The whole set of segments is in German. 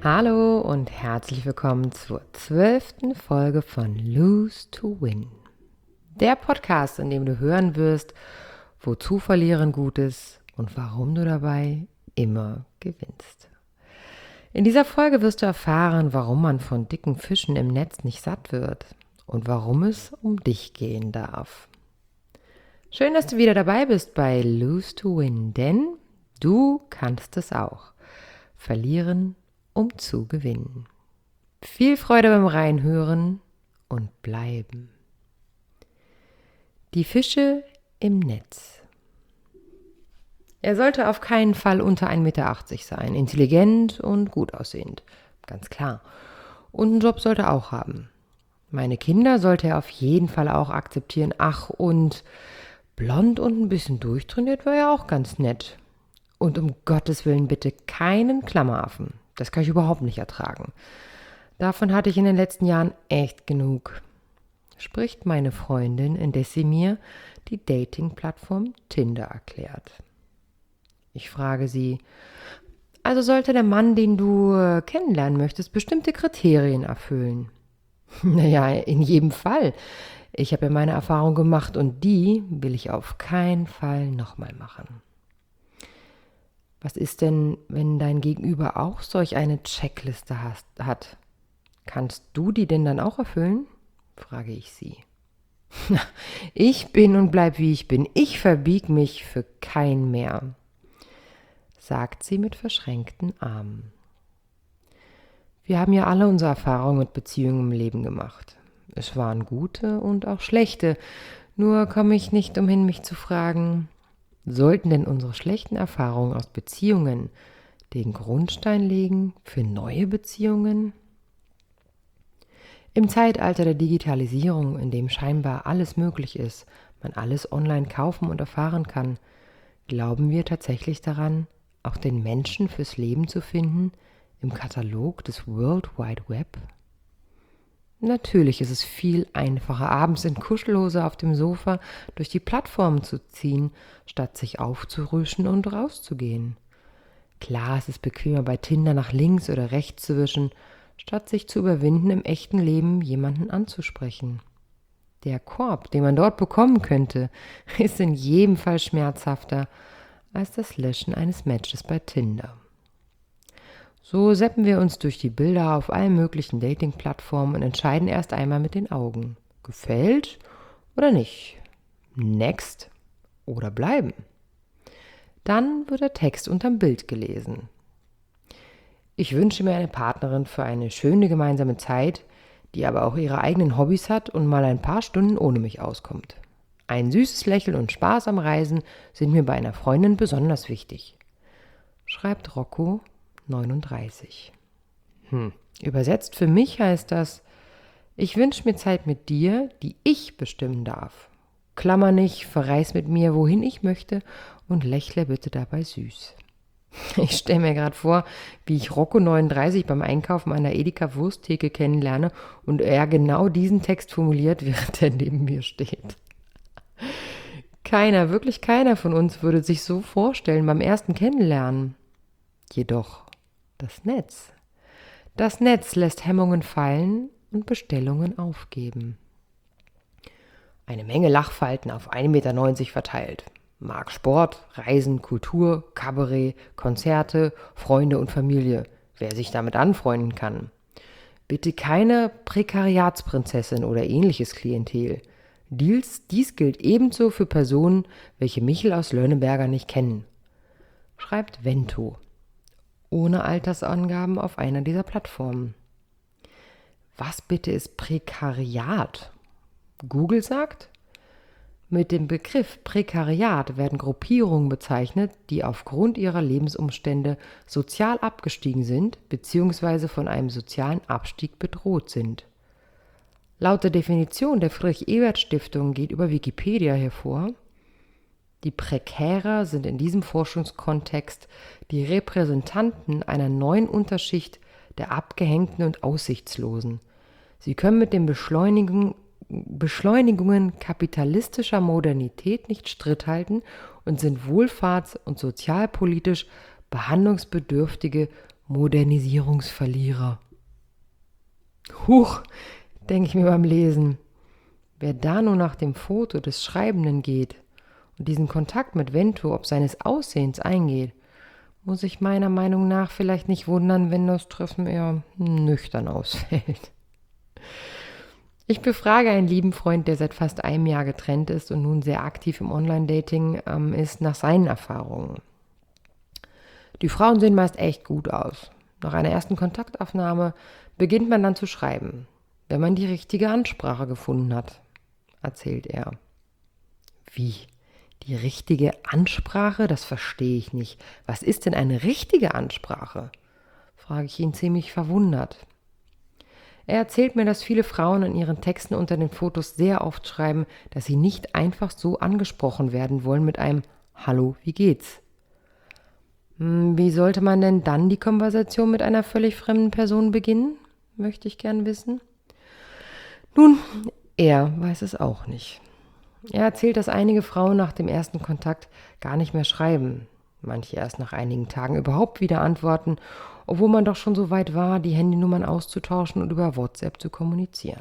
Hallo und herzlich willkommen zur 12. Folge von Lose to Win. Der Podcast, in dem du hören wirst, wozu Verlieren gut ist und warum du dabei immer gewinnst. In dieser Folge wirst du erfahren, warum man von dicken Fischen im Netz nicht satt wird und warum es um dich gehen darf. Schön, dass du wieder dabei bist bei Lose to Win, denn du kannst es auch. Verlieren, um zu gewinnen. Viel Freude beim Reinhören und bleiben. Die Fische im Netz. Er sollte auf keinen Fall unter 1,80 Meter sein, intelligent und gut aussehend, ganz klar. Und einen Job sollte er auch haben. Meine Kinder sollte er auf jeden Fall auch akzeptieren. Ach, und blond und ein bisschen durchtrainiert war ja auch ganz nett. Und um Gottes Willen bitte keinen Klammeraffen. Das kann ich überhaupt nicht ertragen. Davon hatte ich in den letzten Jahren echt genug. Spricht meine Freundin, indes sie mir die Dating-Plattform Tinder erklärt. Ich frage sie, also sollte der Mann, den du kennenlernen möchtest, bestimmte Kriterien erfüllen? Naja, in jedem Fall. Ich habe ja meine Erfahrung gemacht und die will ich auf keinen Fall nochmal machen. Was ist denn, wenn dein Gegenüber auch solch eine Checkliste hat? Kannst du die denn dann auch erfüllen? Frage ich sie. Ich bin und bleib wie ich bin. Ich verbieg mich für kein mehr, sagt sie mit verschränkten Armen. Wir haben ja alle unsere Erfahrungen mit Beziehungen im Leben gemacht. Es waren gute und auch schlechte. Nur komme ich nicht umhin, mich zu fragen, sollten denn unsere schlechten Erfahrungen aus Beziehungen den Grundstein legen für neue Beziehungen? Im Zeitalter der Digitalisierung, in dem scheinbar alles möglich ist, man alles online kaufen und erfahren kann, glauben wir tatsächlich daran, auch den Menschen fürs Leben zu finden im Katalog des World Wide Web? Natürlich ist es viel einfacher, abends in Kuschelhose auf dem Sofa durch die Plattformen zu ziehen, statt sich aufzurüschen und rauszugehen. Klar, es ist bequemer, bei Tinder nach links oder rechts zu wischen, statt sich zu überwinden, im echten Leben jemanden anzusprechen. Der Korb, den man dort bekommen könnte, ist in jedem Fall schmerzhafter als das Löschen eines Matches bei Tinder. So seppen wir uns durch die Bilder auf allen möglichen Dating-Plattformen und entscheiden erst einmal mit den Augen. Gefällt oder nicht? Next oder bleiben? Dann wird der Text unterm Bild gelesen. Ich wünsche mir eine Partnerin für eine schöne gemeinsame Zeit, die aber auch ihre eigenen Hobbys hat und mal ein paar Stunden ohne mich auskommt. Ein süßes Lächeln und Spaß am Reisen sind mir bei einer Freundin besonders wichtig, schreibt Rocco 39. Übersetzt für mich heißt das, ich wünsche mir Zeit mit dir, die ich bestimmen darf. Klammer nicht, verreis mit mir, wohin ich möchte und lächle bitte dabei süß. Ich stelle mir gerade vor, wie ich Rocco 39 beim Einkaufen an der Edeka Wursttheke kennenlerne und er genau diesen Text formuliert, während er neben mir steht. Keiner, wirklich keiner von uns würde sich so vorstellen beim ersten Kennenlernen. Jedoch das Netz. Das Netz lässt Hemmungen fallen und Bestellungen aufgeben. Eine Menge Lachfalten auf 1,90 Meter verteilt. Mag Sport, Reisen, Kultur, Kabarett, Konzerte, Freunde und Familie. Wer sich damit anfreunden kann. Bitte keine Prekariatsprinzessin oder ähnliches Klientel. Dies gilt ebenso für Personen, welche Michel aus Lönneberger nicht kennen, schreibt Vento, ohne Altersangaben auf einer dieser Plattformen. Was bitte ist Prekariat? Google sagt, mit dem Begriff Prekariat werden Gruppierungen bezeichnet, die aufgrund ihrer Lebensumstände sozial abgestiegen sind bzw. von einem sozialen Abstieg bedroht sind. Laut der Definition der Friedrich-Ebert-Stiftung geht über Wikipedia hervor, die Prekärer sind in diesem Forschungskontext die Repräsentanten einer neuen Unterschicht der Abgehängten und Aussichtslosen. Sie können mit den Beschleunigungen kapitalistischer Modernität nicht Schritt halten und sind wohlfahrts- und sozialpolitisch behandlungsbedürftige Modernisierungsverlierer. Huch, denke ich mir beim Lesen. Wer da nur nach dem Foto des Schreibenden geht und diesen Kontakt mit Vento ob seines Aussehens eingeht, muss sich meiner Meinung nach vielleicht nicht wundern, wenn das Treffen eher nüchtern ausfällt. Ich befrage einen lieben Freund, der seit fast einem Jahr getrennt ist und nun sehr aktiv im Online-Dating ist, nach seinen Erfahrungen. Die Frauen sehen meist echt gut aus. Nach einer ersten Kontaktaufnahme beginnt man dann zu schreiben, wenn man die richtige Ansprache gefunden hat, erzählt er. Wie? Die richtige Ansprache? Das verstehe ich nicht. Was ist denn eine richtige Ansprache? Frage ich ihn ziemlich verwundert. Er erzählt mir, dass viele Frauen in ihren Texten unter den Fotos sehr oft schreiben, dass sie nicht einfach so angesprochen werden wollen mit einem Hallo, wie geht's? Wie sollte man denn dann die Konversation mit einer völlig fremden Person beginnen? Möchte ich gern wissen. Nun, er weiß es auch nicht. Er erzählt, dass einige Frauen nach dem ersten Kontakt gar nicht mehr schreiben. Manche erst nach einigen Tagen überhaupt wieder antworten, obwohl man doch schon so weit war, die Handynummern auszutauschen und über WhatsApp zu kommunizieren.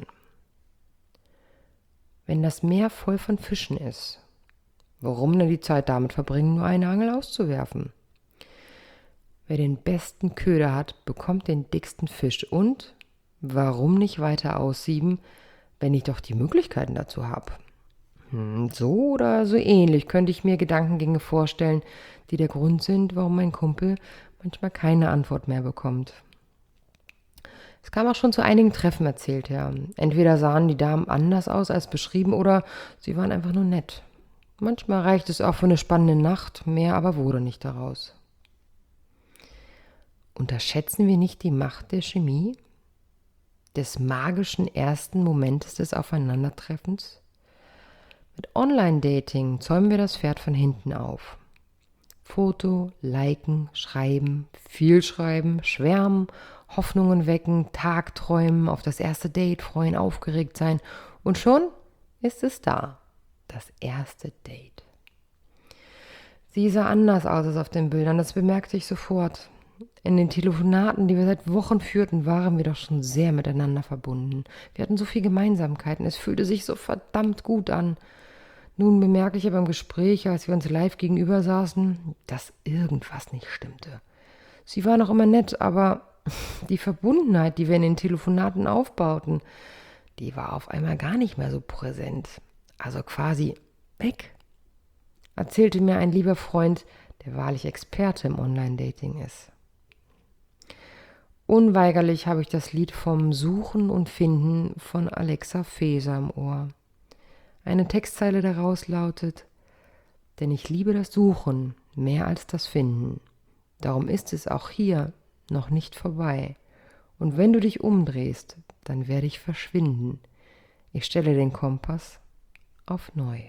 Wenn das Meer voll von Fischen ist, warum denn die Zeit damit verbringen, nur eine Angel auszuwerfen? Wer den besten Köder hat, bekommt den dicksten Fisch. Und warum nicht weiter aussieben, wenn ich doch die Möglichkeiten dazu habe? So oder so ähnlich könnte ich mir Gedankengänge vorstellen, die der Grund sind, warum mein Kumpel manchmal keine Antwort mehr bekommt. Es kam auch schon zu einigen Treffen, erzählt er. Entweder sahen die Damen anders aus als beschrieben oder sie waren einfach nur nett. Manchmal reicht es auch für eine spannende Nacht, mehr aber wurde nicht daraus. Unterschätzen wir nicht die Macht der Chemie, des magischen ersten Momentes des Aufeinandertreffens? Mit Online-Dating zäumen wir das Pferd von hinten auf. Foto, liken, schreiben, viel schreiben, schwärmen, Hoffnungen wecken, Tagträumen, auf das erste Date freuen, aufgeregt sein und schon ist es da, das erste Date. Sie sah anders aus als auf den Bildern, das bemerkte ich sofort. In den Telefonaten, die wir seit Wochen führten, waren wir doch schon sehr miteinander verbunden. Wir hatten so viele Gemeinsamkeiten, es fühlte sich so verdammt gut an. Nun bemerke ich aber im Gespräch, als wir uns live gegenüber saßen, dass irgendwas nicht stimmte. Sie war noch immer nett, aber die Verbundenheit, die wir in den Telefonaten aufbauten, die war auf einmal gar nicht mehr so präsent. Also quasi weg. Erzählte mir ein lieber Freund, der wahrlich Experte im Online-Dating ist. Unweigerlich habe ich das Lied vom Suchen und Finden von Alexa Faeser im Ohr. Eine Textzeile daraus lautet: Denn ich liebe das Suchen mehr als das Finden. Darum ist es auch hier noch nicht vorbei. Und wenn du dich umdrehst, dann werde ich verschwinden. Ich stelle den Kompass auf neu.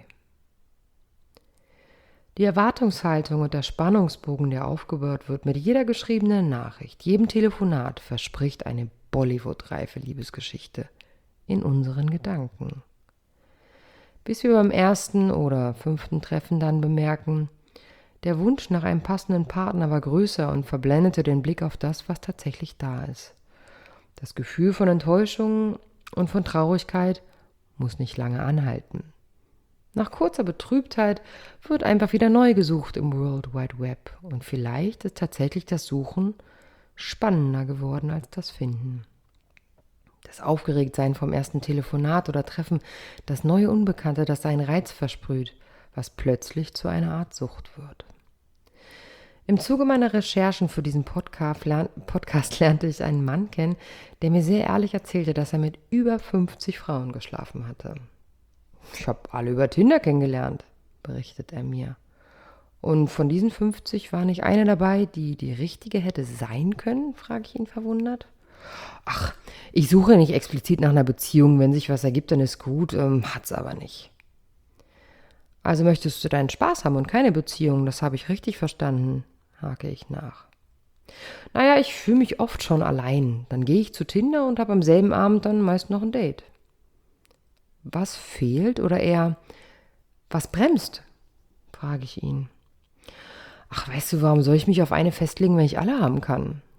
Die Erwartungshaltung und der Spannungsbogen, der aufgebaut wird mit jeder geschriebenen Nachricht, jedem Telefonat, verspricht eine Bollywood-reife Liebesgeschichte in unseren Gedanken. Bis wir beim ersten oder 5. Treffen dann bemerken, der Wunsch nach einem passenden Partner war größer und verblendete den Blick auf das, was tatsächlich da ist. Das Gefühl von Enttäuschung und von Traurigkeit muss nicht lange anhalten. Nach kurzer Betrübtheit wird einfach wieder neu gesucht im World Wide Web und vielleicht ist tatsächlich das Suchen spannender geworden als das Finden. Das Aufgeregtsein vom ersten Telefonat oder Treffen, das neue Unbekannte, das seinen Reiz versprüht, was plötzlich zu einer Art Sucht wird. Im Zuge meiner Recherchen für diesen Podcast lernte ich einen Mann kennen, der mir sehr ehrlich erzählte, dass er mit über 50 Frauen geschlafen hatte. Ich habe alle über Tinder kennengelernt, berichtet er mir. Und von diesen 50 war nicht eine dabei, die die richtige hätte sein können, frage ich ihn verwundert. Ach, ich suche nicht explizit nach einer Beziehung, wenn sich was ergibt, dann ist gut, hat's aber nicht. Also möchtest du deinen Spaß haben und keine Beziehung, das habe ich richtig verstanden, hake ich nach. Naja, ich fühle mich oft schon allein, dann gehe ich zu Tinder und habe am selben Abend dann meist noch ein Date. Was fehlt oder eher, was bremst, frage ich ihn. Ach, weißt du, warum soll ich mich auf eine festlegen, wenn ich alle haben kann?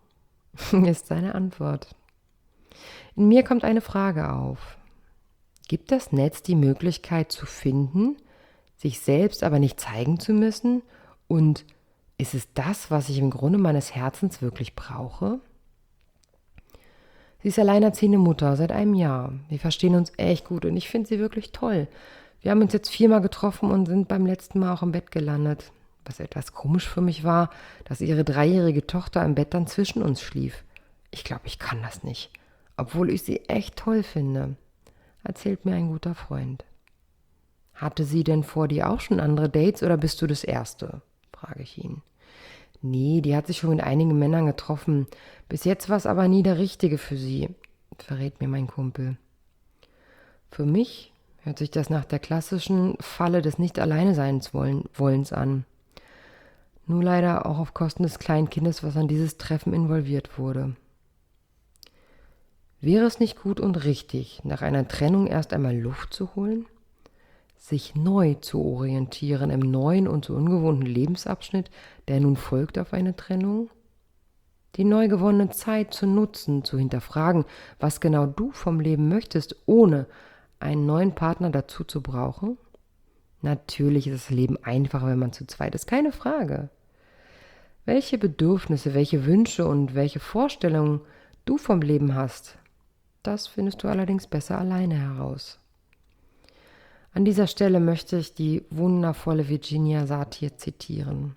ist seine Antwort. In mir kommt eine Frage auf. Gibt das Netz die Möglichkeit zu finden, sich selbst aber nicht zeigen zu müssen? Und ist es das, was ich im Grunde meines Herzens wirklich brauche? Sie ist alleinerziehende Mutter seit einem Jahr. Wir verstehen uns echt gut und ich finde sie wirklich toll. Wir haben uns jetzt 4-mal getroffen und sind beim letzten Mal auch im Bett gelandet. Was etwas komisch für mich war, dass ihre 3-jährige Tochter im Bett dann zwischen uns schlief. Ich glaube, ich kann das nicht, obwohl ich sie echt toll finde, erzählt mir ein guter Freund. Hatte sie denn vor dir auch schon andere Dates oder bist du das Erste? Frage ich ihn. Nee, die hat sich schon mit einigen Männern getroffen. Bis jetzt war es aber nie der Richtige für sie, verrät mir mein Kumpel. Für mich hört sich das nach der klassischen Falle des Nicht-Alleine-Seins-Wollens an. Nur leider auch auf Kosten des kleinen Kindes, was an dieses Treffen involviert wurde. Wäre es nicht gut und richtig, nach einer Trennung erst einmal Luft zu holen? Sich neu zu orientieren im neuen und so ungewohnten Lebensabschnitt, der nun folgt auf eine Trennung? Die neu gewonnene Zeit zu nutzen, zu hinterfragen, was genau du vom Leben möchtest, ohne einen neuen Partner dazu zu brauchen? Natürlich ist das Leben einfacher, wenn man zu zweit ist, keine Frage. Welche Bedürfnisse, welche Wünsche und welche Vorstellungen du vom Leben hast, das findest du allerdings besser alleine heraus. An dieser Stelle möchte ich die wundervolle Virginia Satir zitieren.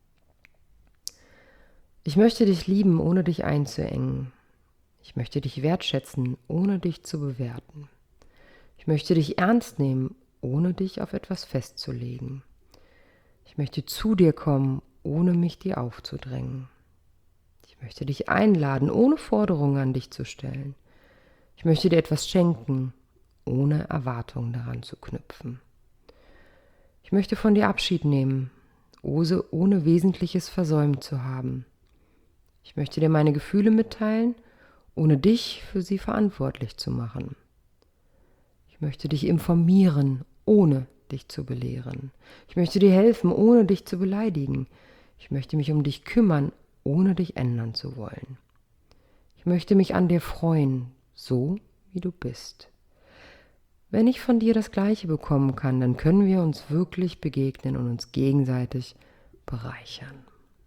Ich möchte dich lieben, ohne dich einzuengen. Ich möchte dich wertschätzen, ohne dich zu bewerten. Ich möchte dich ernst nehmen, ohne dich auf etwas festzulegen. Ich möchte zu dir kommen, ohne mich dir aufzudrängen. Ich möchte dich einladen, ohne Forderungen an dich zu stellen. Ich möchte dir etwas schenken, ohne Erwartungen daran zu knüpfen. Ich möchte von dir Abschied nehmen, ohne Wesentliches versäumt zu haben. Ich möchte dir meine Gefühle mitteilen, ohne dich für sie verantwortlich zu machen. Ich möchte dich informieren, ohne dich zu belehren. Ich möchte dir helfen, ohne dich zu beleidigen. Ich möchte mich um dich kümmern, ohne dich ändern zu wollen. Ich möchte mich an dir freuen, so wie du bist. Wenn ich von dir das Gleiche bekommen kann, dann können wir uns wirklich begegnen und uns gegenseitig bereichern.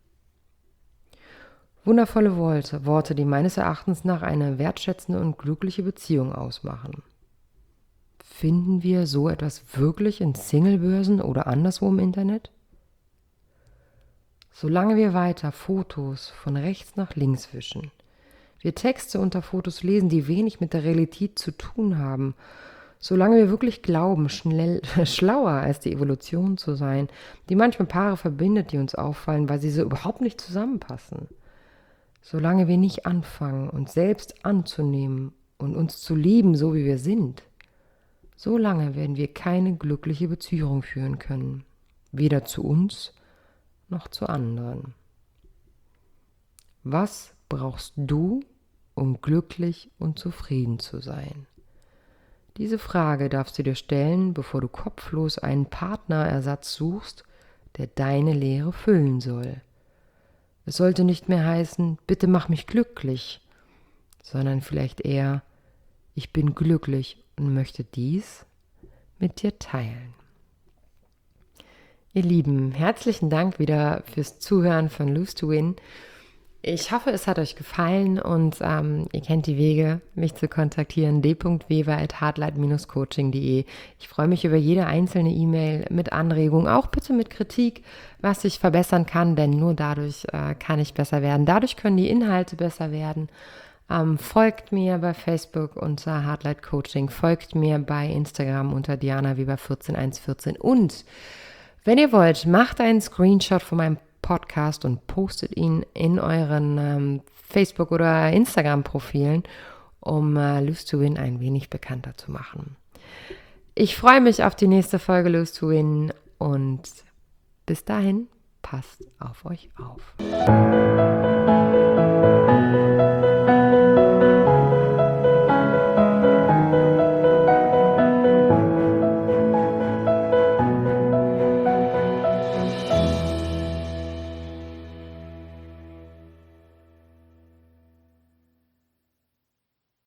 Wundervolle Worte, die meines Erachtens nach eine wertschätzende und glückliche Beziehung ausmachen. Finden wir so etwas wirklich in Singlebörsen oder anderswo im Internet? Solange wir weiter Fotos von rechts nach links wischen, wir Texte unter Fotos lesen, die wenig mit der Realität zu tun haben, solange wir wirklich glauben, schlauer als die Evolution zu sein, die manchmal Paare verbindet, die uns auffallen, weil sie so überhaupt nicht zusammenpassen, solange wir nicht anfangen, uns selbst anzunehmen und uns zu lieben, so wie wir sind, solange werden wir keine glückliche Beziehung führen können, weder zu uns noch zu anderen. Was brauchst du, um glücklich und zufrieden zu sein? Diese Frage darfst du dir stellen, bevor du kopflos einen Partnerersatz suchst, der deine Leere füllen soll. Es sollte nicht mehr heißen, bitte mach mich glücklich, sondern vielleicht eher, ich bin glücklich und möchte dies mit dir teilen. Ihr Lieben, herzlichen Dank wieder fürs Zuhören von Lose to Win. Ich hoffe, es hat euch gefallen und ihr kennt die Wege, mich zu kontaktieren, d.weber@heartlight-coaching.de. Ich freue mich über jede einzelne E-Mail mit Anregungen, auch bitte mit Kritik, was ich verbessern kann, denn nur dadurch kann ich besser werden. Dadurch können die Inhalte besser werden. Folgt mir bei Facebook unter Heartlight Coaching, folgt mir bei Instagram unter dianaweber14114 und wenn ihr wollt, macht einen Screenshot von meinem Podcast und postet ihn in euren Facebook- oder Instagram-Profilen, um Lose to Win ein wenig bekannter zu machen. Ich freue mich auf die nächste Folge Lose to Win und bis dahin, passt auf euch auf.